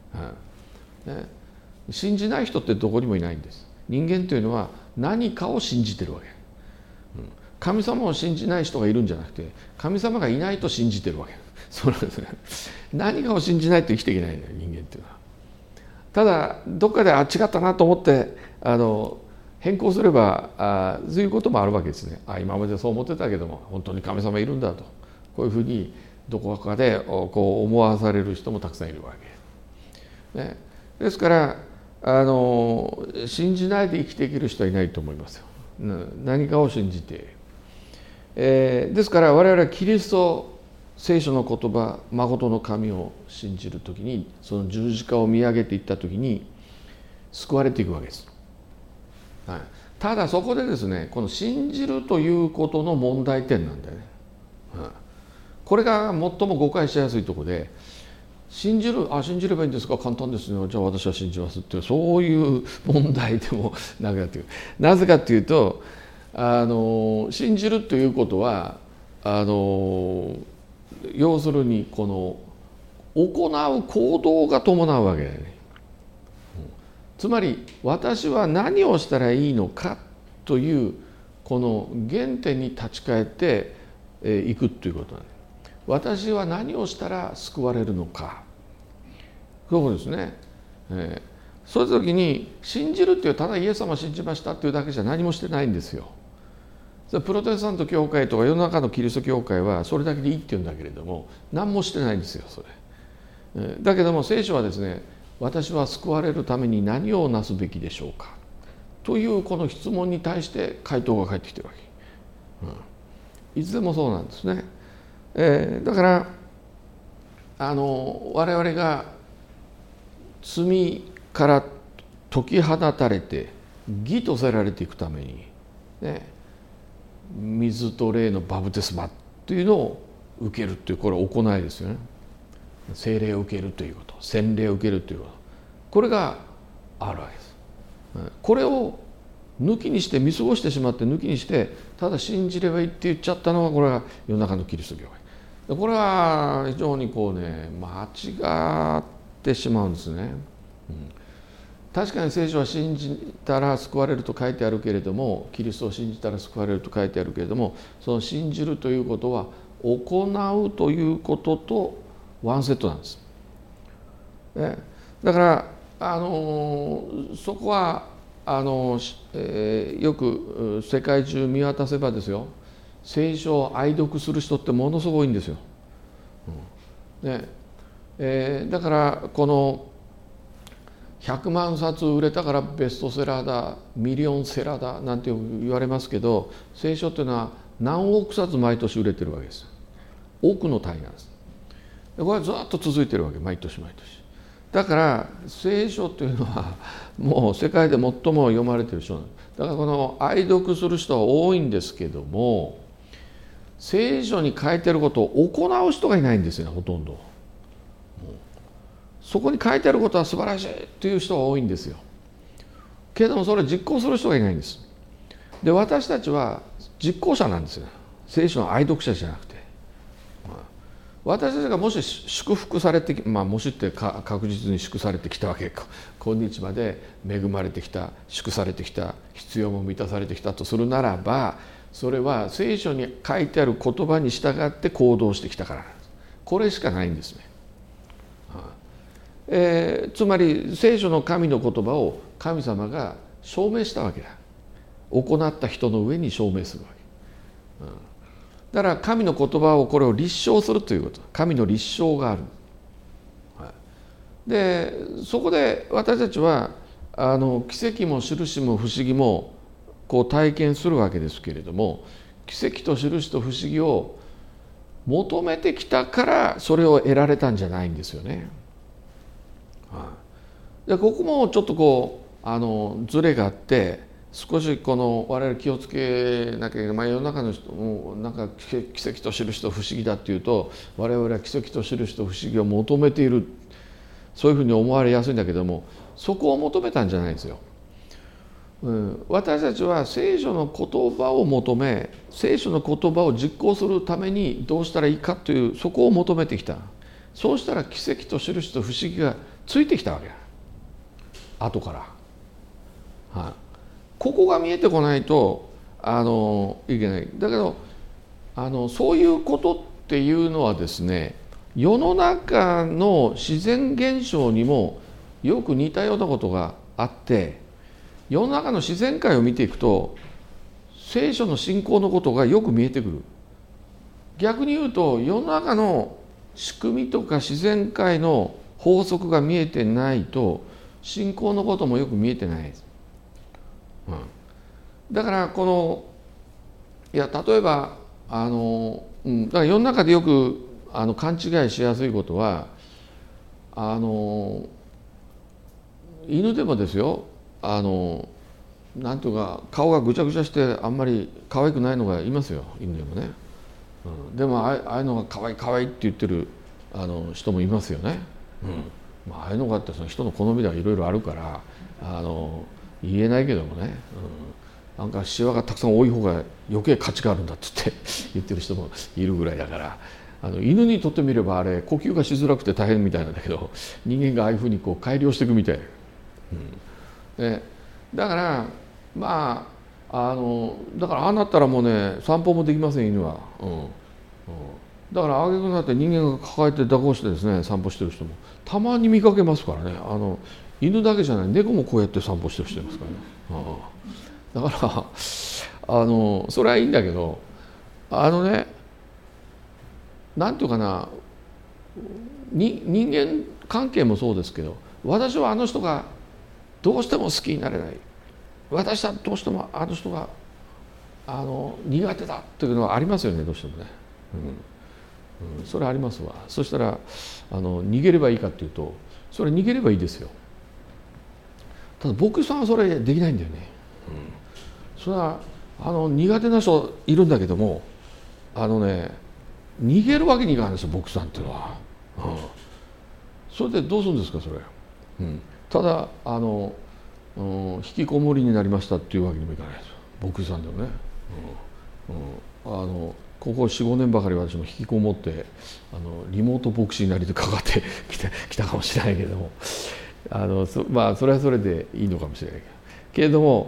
信じない人ってどこにもいないんです。人間というのは何かを信じてるわけ。神様を信じない人がいるんじゃなくて、神様がいないと信じてるわけ。そうなんですね。何かを信じないと生きていけないんだよ、人間っていうのは。ただどっかで違ったなと思って変更すればそういうこともあるわけですね。今までそう思ってたけども本当に神様いるんだと、こういうふうにどこかで思わされる人もたくさんいるわけ、ですから信じないで生きていける人はいないと思いますよ。何かを信じて、ですから我々はキリスト、聖書の言葉、誠の神を信じるときに、その十字架を見上げていったときに救われていくわけです。ただそこでですね、この信じるということの問題点なんだよね。これが最も誤解しやすいところで、信じる、信じればいいんですか、簡単ですね、じゃあ私は信じますっていう、そういう問題でもなくなってくる。なぜかっていうと信じるということは要するにこの行う行動が伴うわけだよね。つまり私は何をしたらいいのかというこの原点に立ち返っていくということなんです。私は何をしたら救われるのか、そうですね。そういう時に信じるっていう、ただイエス様を信じましたっていうだけじゃ何もしてないんですよ。プロテスタント教会とか世の中のキリスト教会はそれだけでいいって言うんだけれども、何もしてないんですよそれ。だけども聖書はですね、私は救われるために何をなすべきでしょうかというこの質問に対して回答が返ってきてるわけ。いつでもそうなんですね。だから我々が罪から解き放たれて義とせられていくためにね、水と霊のバプテスマというのを受けるという、これ行いですよね。聖霊を受けるということ、洗礼を受けるということ、 これがあるわけです。これを抜きにして見過ごしてしまって抜きにしてただ信じればいいって言っちゃったのがこれが世の中のキリスト教会。これは非常にこうね間違ってしまうんですね。確かに聖書は信じたら救われると書いてあるけれども、キリストを信じたら救われると書いてあるけれども、その信じるということは行うということとワンセットなんです。だからそこはよく世界中見渡せばですよ、聖書を愛読する人ってものすごい多いんですよ。だからこの100万冊売れたからベストセラーだ、ミリオンセラーだなんて言われますけど、聖書っていうのは何億冊毎年売れてるわけです。億の単位なんです。これはずっと続いてるわけ、毎年毎年。だから聖書というのはもう世界で最も読まれてる書なんです。だからこの愛読する人は多いんですけども、聖書に書いてることを行う人がいないんですよね、ほとんど。そこに書いてあることは素晴らしいという人が多いんですよ。けれどもそれを実行する人がいないんです。で、私たちは実行者なんですよ。聖書の愛読者じゃなくて、私たちがもし祝福されて、もしって確実に祝されてきたわけか、今日まで恵まれてきた、祝されてきた、必要も満たされてきたとするならば、それは聖書に書いてある言葉に従って行動してきたからなんです。これしかないんですね。つまり聖書の神の言葉を神様が証明したわけだ。行った人の上に証明するわけ。だから神の言葉をこれを立証するということ、神の立証がある。でそこで私たちは奇跡も印も不思議もこう体験するわけですけれども、奇跡と印と不思議を求めてきたからそれを得られたんじゃないんですよね。でここもちょっとこうズレがあって、少しこの我々気をつけなきゃいけない。世の中の人もなんか奇跡と印と不思議だっていうと、我々は奇跡と印と不思議を求めている、そういうふうに思われやすいんだけども、そこを求めたんじゃないんですよ。私たちは聖書の言葉を求め、聖書の言葉を実行するためにどうしたらいいかという、そこを求めてきた。そうしたら奇跡と印と不思議がついてきたわけ、後から。ここが見えてこないといけない。だけどそういうことっていうのはですね、世の中の自然現象にもよく似たようなことがあって、世の中の自然界を見ていくと聖書の信仰のことがよく見えてくる。逆に言うと世の中の仕組みとか自然界の法則が見えてないと信仰のこともよく見えてないです。だから例えばだから世の中でよく勘違いしやすいことは、犬でもですよ、なんていうか顔がぐちゃぐちゃしてあんまり可愛くないのがいますよ、犬でもね。でもああいうのが可愛い可愛いって言ってる人もいますよね。ああいうのがあってその人の好みではいろいろあるから言えないけどもね、なんかシワがたくさん多い方が余計価値があるんだって言ってる人もいるぐらいだから、犬にとってみればあれ呼吸がしづらくて大変みたいなんだけど、人間がああいうふうにこう改良していくみたい。だからだからああなったらもうね散歩もできません、犬は。だからあげくなって人間が抱えて抱っこしてですね散歩してる人もたまに見かけますからね。犬だけじゃない、猫もこうやって散歩してる人いますからね。だからそれはいいんだけど、なんていうかな、人間関係もそうですけど、私はあの人がどうしても好きになれない、私はどうしてもあの人が苦手だっていうのはありますよね、どうしてもね。それありますわ。そしたら逃げればいいかっていうと、それ逃げればいいですよ。ただ牧師さんはそれできないんだよね。それは苦手な人いるんだけども逃げるわけにいかないんですよ、牧師さんっていうのは。それでどうするんですかそれ。 ただ引きこもりになりましたっていうわけにもいかないですよ、牧師さんでもね。ここ 4,5 年ばかり私も引きこもってリモート牧師になりとかかってきたかもしれないけれども、まあそれはそれでいいのかもしれないけれども、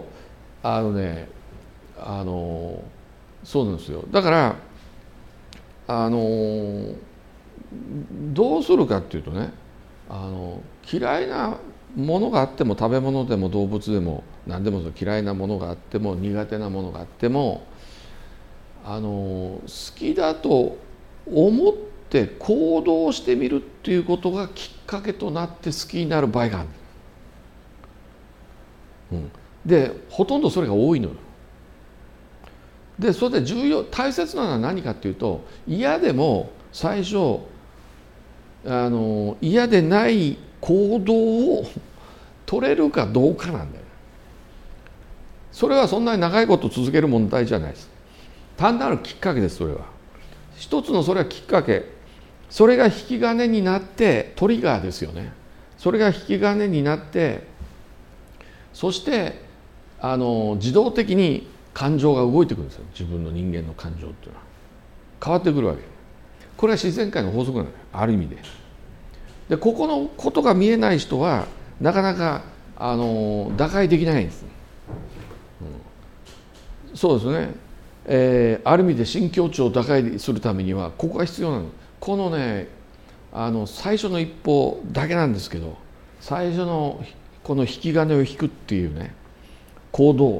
そうなんですよ。だからどうするかっていうとね、嫌いなものがあっても、食べ物でも動物でも何でも嫌いなものがあっても苦手なものがあっても好きだと思って行動してみるっていうことがきっかけとなって好きになる場合がある。でほとんどそれが多いのよ。でそれで大切なのは何かっていうと、嫌でも最初嫌でない行動を取れるかどうかなんだよ。それはそんなに長いこと続ける問題じゃないです。単なるきっかけです。それは一つの、それはきっかけ、それが引き金になって、トリガーですよね。それが引き金になって、そして自動的に感情が動いてくるんですよ。自分の人間の感情っていうのは変わってくるわけ。これは自然界の法則なのよ、ある意味で。でここのことが見えない人はなかなか打開できないんです、そうですね。ある意味で新境地を打開するためにはここが必要なの。このね最初の一歩だけなんですけど、最初のこの引き金を引くっていうね行動、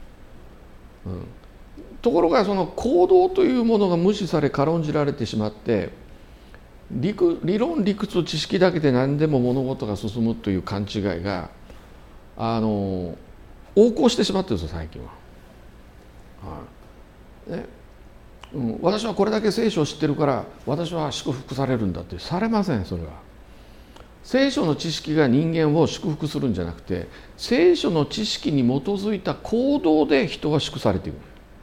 ところがその行動というものが無視され軽んじられてしまって、理論理屈知識だけで何でも物事が進むという勘違いが横行してしまってるんですよ最近は。私はこれだけ聖書を知ってるから私は祝福されるんだってされません。それは聖書の知識が人間を祝福するんじゃなくて、聖書の知識に基づいた行動で人は祝されていく。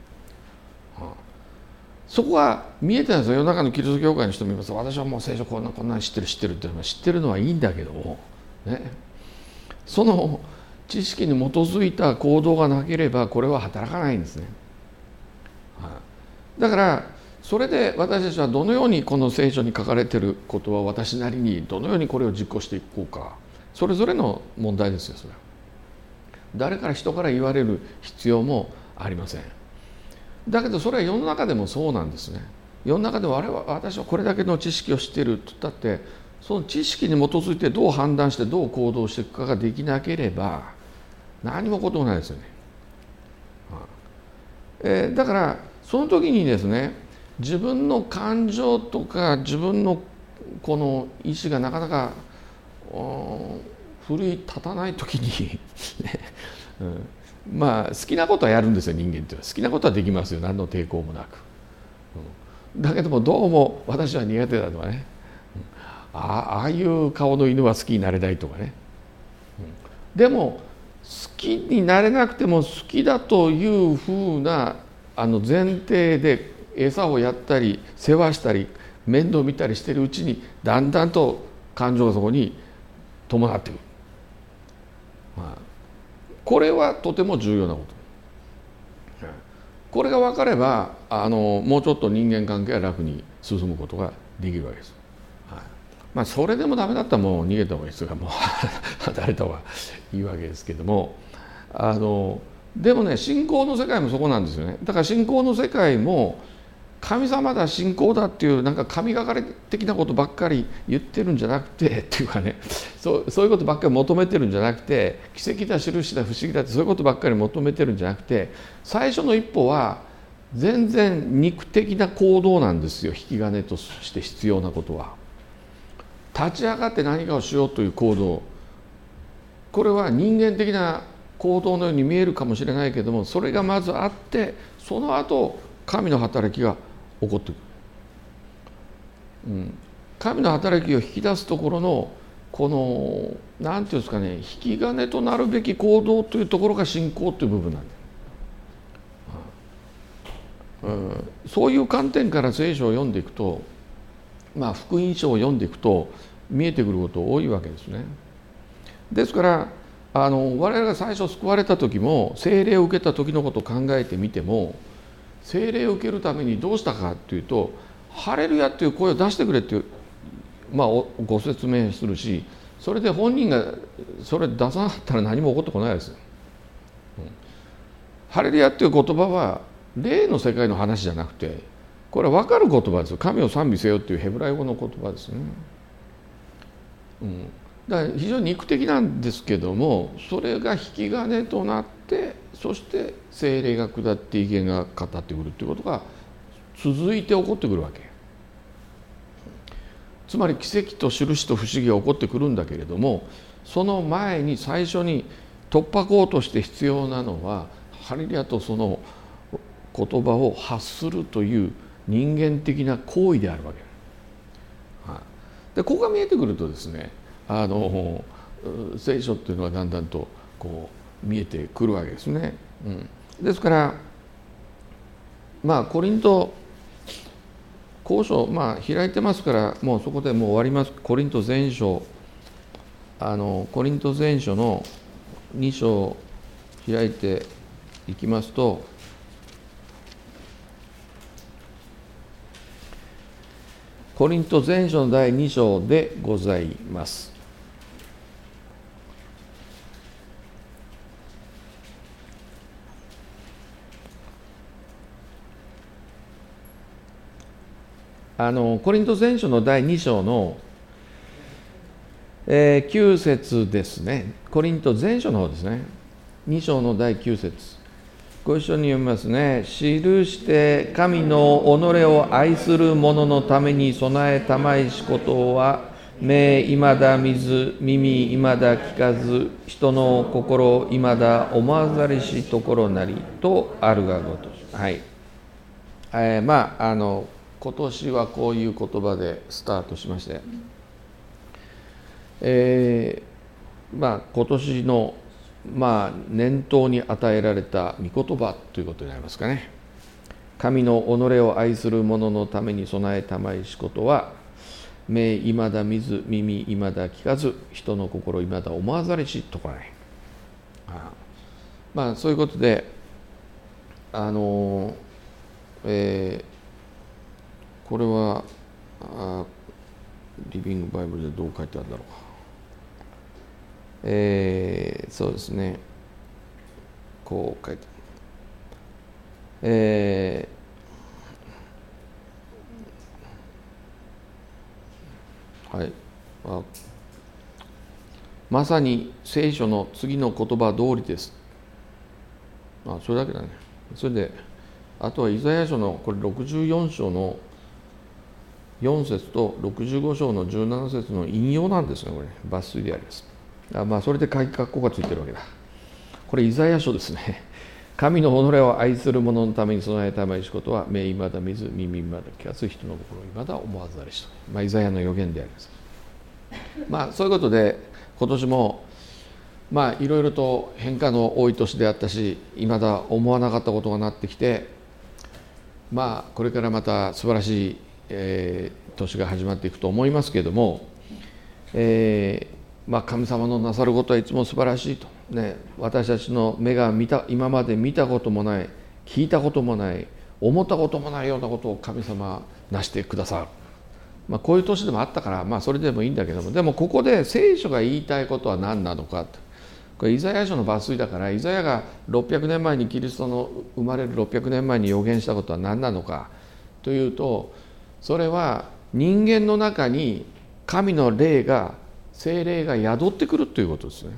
そこが見えてないんですよ。世の中のキリスト教会の人もいます。私はもう聖書こんなに知ってるって知ってるのはいいんだけども、ね、その知識に基づいた行動がなければこれは働かないんですね。だからそれで私たちはどのようにこの聖書に書かれていることは私なりにどのようにこれを実行していこうか、それぞれの問題ですよ。それは誰から人から言われる必要もありません。だけどそれは世の中でもそうなんですね。世の中でも私はこれだけの知識を知っていると言ったって、その知識に基づいてどう判断してどう行動していくかができなければ何もこともないですよね。だからその時にですね、自分の感情とか自分のこの意志がなかなか奮い立たない時にまあ好きなことはやるんですよ。人間って好きなことはできますよ、何の抵抗もなく。だけどもどうも私は苦手だとかね、ああいう顔の犬は好きになれないとかね。でも好きになれなくても好きだというふうな前提で餌をやったり世話したり面倒見たりしているうちにだんだんと感情がそこに伴ってくる。これはとても重要なこと。これが分かればもうちょっと人間関係は楽に進むことができるわけです。それでもダメだったらもう逃げた方がいいですが、もう離れた方がいいわけですけども、でもね、信仰の世界もそこなんですよね。だから信仰の世界も神様だ信仰だっていうなんか神がかり的なことばっかり言ってるんじゃなくてっていうかね、そういうことばっかり求めてるんじゃなくて、奇跡だ印だ不思議だってそういうことばっかり求めてるんじゃなくて、最初の一歩は全然肉的な行動なんですよ。引き金として必要なことは立ち上がって何かをしようという行動、これは人間的な行動のように見えるかもしれないけども、それがまずあってその後神の働きが起こってくる。神の働きを引き出すところのこの何ていうんですかね、引き金となるべき行動というところが信仰という部分なんだ。そういう観点から聖書を読んでいくと、福音書を読んでいくと見えてくること多いわけですね。 ですから我々が最初救われた時も聖霊を受けた時のことを考えてみても、聖霊を受けるためにどうしたかというと、ハレルヤという声を出してくれっていう、ご説明するし、それで本人がそれ出さなかったら何も起こってこないですよ。ハレルヤっていう言葉は霊の世界の話じゃなくて、これは分かる言葉ですよ。神を賛美せよっていうヘブライ語の言葉ですね。だから非常に肉的なんですけども、それが引き金となって、そして聖霊が下って威厳が語ってくるということが続いて起こってくるわけ。つまり奇跡と印と不思議が起こってくるんだけれども、その前に最初に突破口として必要なのは、ハレルヤとその言葉を発するという人間的な行為であるわけ。でここが見えてくるとですね、聖書っていうのはだんだんとこう見えてくるわけですね。ですからコリント後書開いてますから、もうそこでもう終わります。コリント前書コリント前書の2章を開いていきますと、コリント前書の第2章でございます。コリント前書の第2章の、9節ですね。コリント前書の方ですね。2章の第9節。ご一緒に読みますね。記して神の己を愛する者のために備えたまいしことは、目いまだ見ず、耳いまだ聞かず、人の心いまだ思わざりしところなりとあるがごとし。はい。今年はこういう言葉でスタートしまして、今年の念頭に与えられた御言葉ということになりますかね。神の己を愛する者のために備えたまいしことは、目いまだ見ず、耳いまだ聞かず、人の心いまだ思わざりしところない。そういうことでこれはリビングバイブルでどう書いてあるんだろうか。そうですね、こう書いてまさに聖書の次の言葉通りです。それだけだね。それであとはイザヤ書のこれ64章の4節と65章の17節の引用なんですね。これ抜粋であります。それで鍵括弧がついてるわけだ。これイザヤ書ですね。神の己を愛する者のために備えたまいしことは、目いまだ見ず、耳いまだ聞かず、人の心いまだ思わざりしと。イザヤの予言であります。そういうことで今年もいろいろと変化の多い年であったし、いまだ思わなかったことがなってきて、これからまた素晴らしい年が始まっていくと思いますけれども、神様のなさることはいつも素晴らしいと、私たちの目が今まで見たこともない、聞いたこともない、思ったこともないようなことを神様はなしてくださる。こういう年でもあったから、それでもいいんだけども、でもここで聖書が言いたいことは何なのかと。これイザヤ書の抜粋だから、イザヤが600年前にキリストの生まれる600年前に予言したことは何なのかというと、それは人間の中に神の霊が、聖霊が宿ってくるということですね。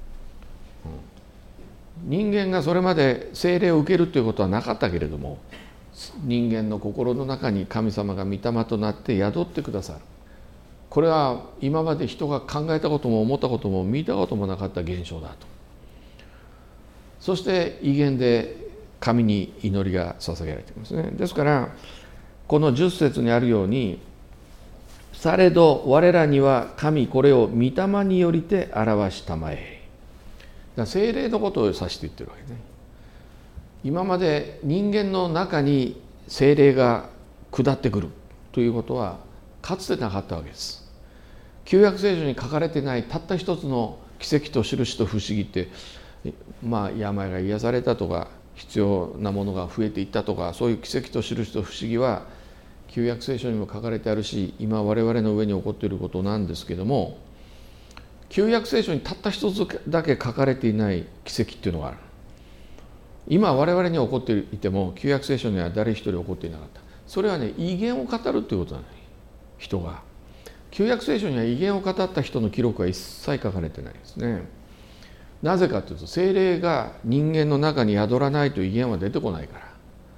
人間がそれまで聖霊を受けるということはなかったけれども、人間の心の中に神様が御霊となって宿ってくださる。これは今まで人が考えたことも思ったことも見たこともなかった現象だと。そして威厳で神に祈りが捧げられていますね。ですからこの10節にあるように、されど我らには神これを御霊によりて表したまえ。聖霊のことを指して言ってるわけね。今まで人間の中に聖霊が下ってくるということはかつてなかったわけです。旧約聖書に書かれてないたった一つの奇跡と印と不思議って、病が癒されたとか必要なものが増えていったとか、そういう奇跡と印と不思議は旧約聖書にも書かれてあるし、今我々の上に起こっていることなんですけども、旧約聖書にたった一つだけ書かれていない奇跡っていうのがある。今我々に起こっていても旧約聖書には誰一人起こっていなかった。それはね、異言を語るということなの。人が旧約聖書には異言を語った人の記録は一切書かれてないですね。なぜかというと、聖霊が人間の中に宿らないと異言は出てこないから。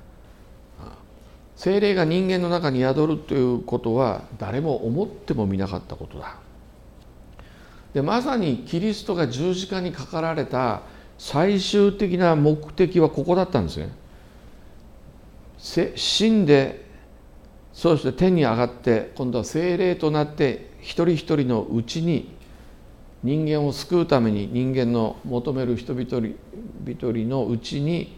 聖霊が人間の中に宿るということは誰も思ってもみなかったことだ。でまさにキリストが十字架にかかられた最終的な目的はここだったんですね。死んで、そして天に上がって、今度は聖霊となって一人一人のうちに人間を救うために、人間の求める人々のうちに、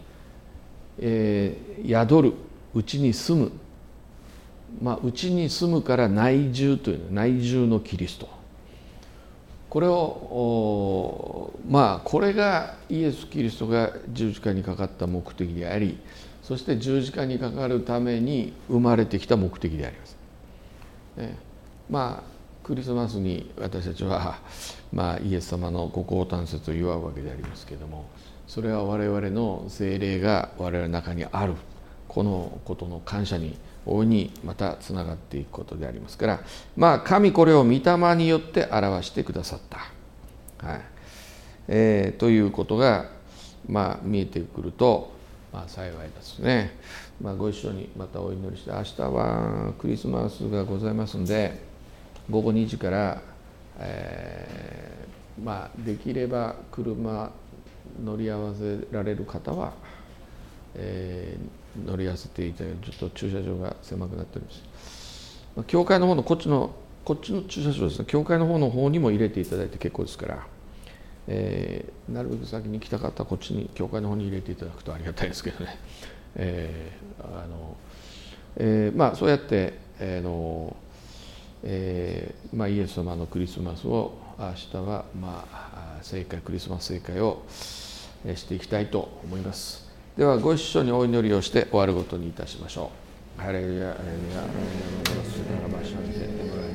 宿る、うちに住む、うちに住むから内住という内住のキリスト、これをこれがイエス・キリストが十字架にかかった目的であり、そして十字架にかかるために生まれてきた目的であります。クリスマスに私たちは、イエス様のご降誕節を祝うわけでありますけれども、それは我々の聖霊が我々の中にある、このことの感謝に大いにまたつながっていくことでありますから、神これを御霊によって表してくださった、ということが、見えてくると、幸いですね。ご一緒にまたお祈りして、明日はクリスマスがございますので、午後2時から、できれば車乗り合わせられる方は、乗り合わせていただいて、ちょっと駐車場が狭くなっております。教会の方のこっちの駐車場ですね、教会の方にも入れていただいて結構ですから、なるべく先に来た方はこっちに教会の方に入れていただくとありがたいですけどね。そうやって、イエス様のクリスマスを明日はクリスマス聖会をしていきたいと思います。ではご一緒にお祈りをして終わることにいたしましょう。ハレルヤ、ハレルヤ。